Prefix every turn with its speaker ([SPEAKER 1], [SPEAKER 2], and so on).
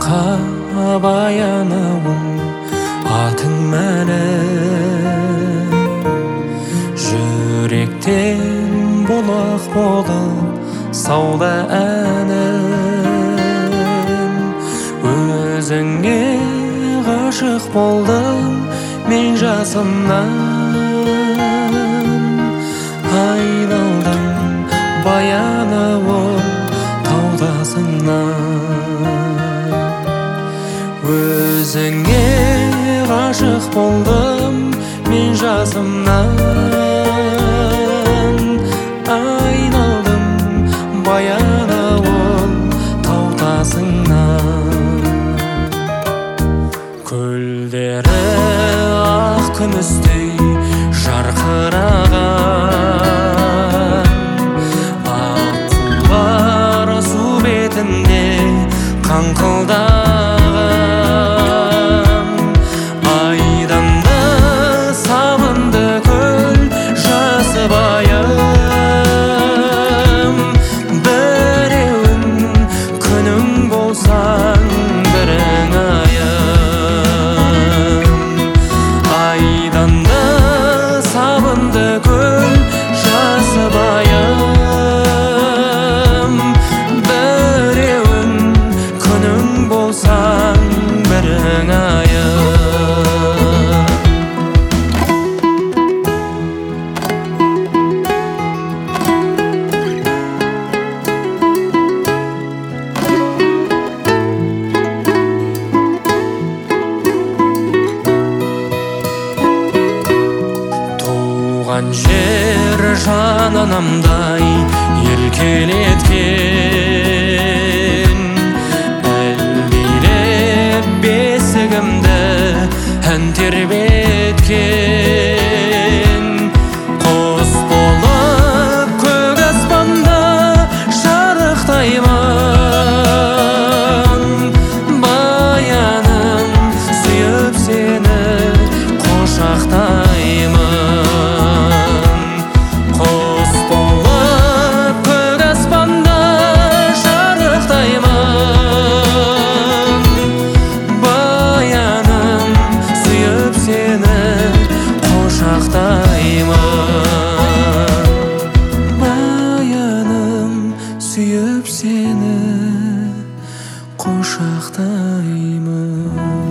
[SPEAKER 1] баянауым атың мәнім, жүректен бұлақ болып сауда әнім. Өзіңе ғашық болдым мен жасымнан, айналдым баянауым таудасыңнан. Өзіңе ғашық болдым мен жасымнан, айналдым баянауым таудасыңнан. Көлдері ақ күмістей жарқыраған, аққулар су бетінде қаңқылдаған. Айданды сабынды көл жасыбайым, біреуін күнің болсаң бірің айым. Айданды сабынды көл жасыбайым, біреуін күнің болсаң бірің айым. Туған жер жананамдай еркелеткен, әлдилеп бесігімді ән тербеткен. Құс болып көк аспанда шарықтаймын, баяным сүйіп сені құшақтаймын. Баяным сүйіп сені құшақтаймын.